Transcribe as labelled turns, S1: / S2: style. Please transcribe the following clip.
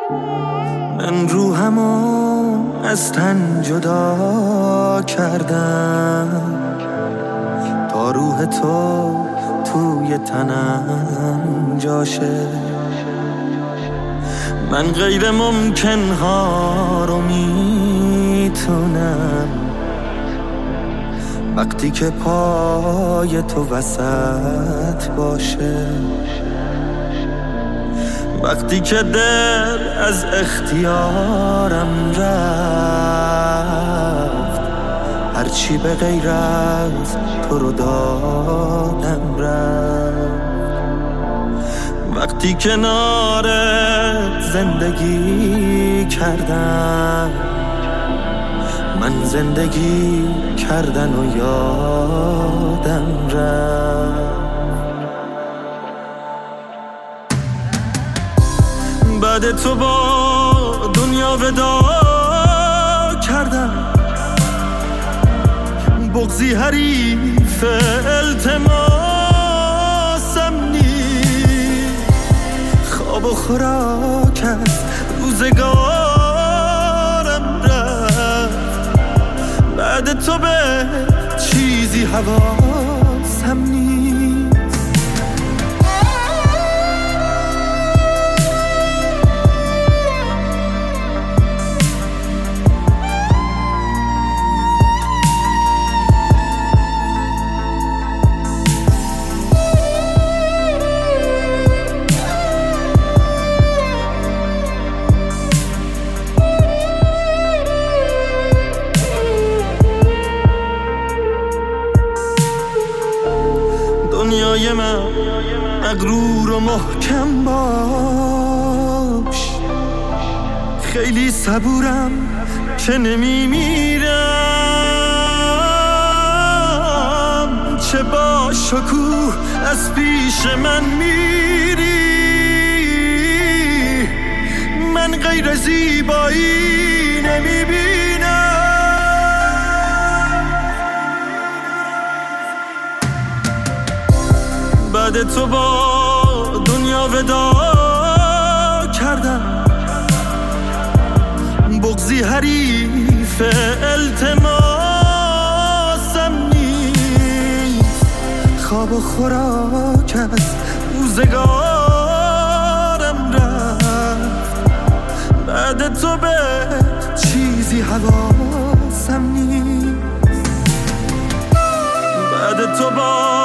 S1: من روحمو از تن جدا کردم تا روح تو توی تنم جاشه. من غیر ممکن ها رو میتونم وقتی که پای تو وسط باشه، وقتی که دل از اختیارم رفت، هرچی به غیر از تو رو دادم رفت. وقتی کنارت زندگی کردم، من زندگی کردن و یادم رفت. بعد تو با دنیا ودا کردم، بغضی حریف التماسم نیست، خواب و خوراک از روزگارم رفت. بعد تو به چیزی حواسم نیست. دنیای من مغرور و محکم باش، خیلی صبورم که نمیمیرم. چه با شکوه از پیش من میری، من غیر زیبایی نمیبینم. بعد تو با دنیا ودا کردم، بغضی حریف التماسم نیست، خواب و خوراک از روزگارم رفت. بعد تو به چیزی حواسم نیست. بعد تو با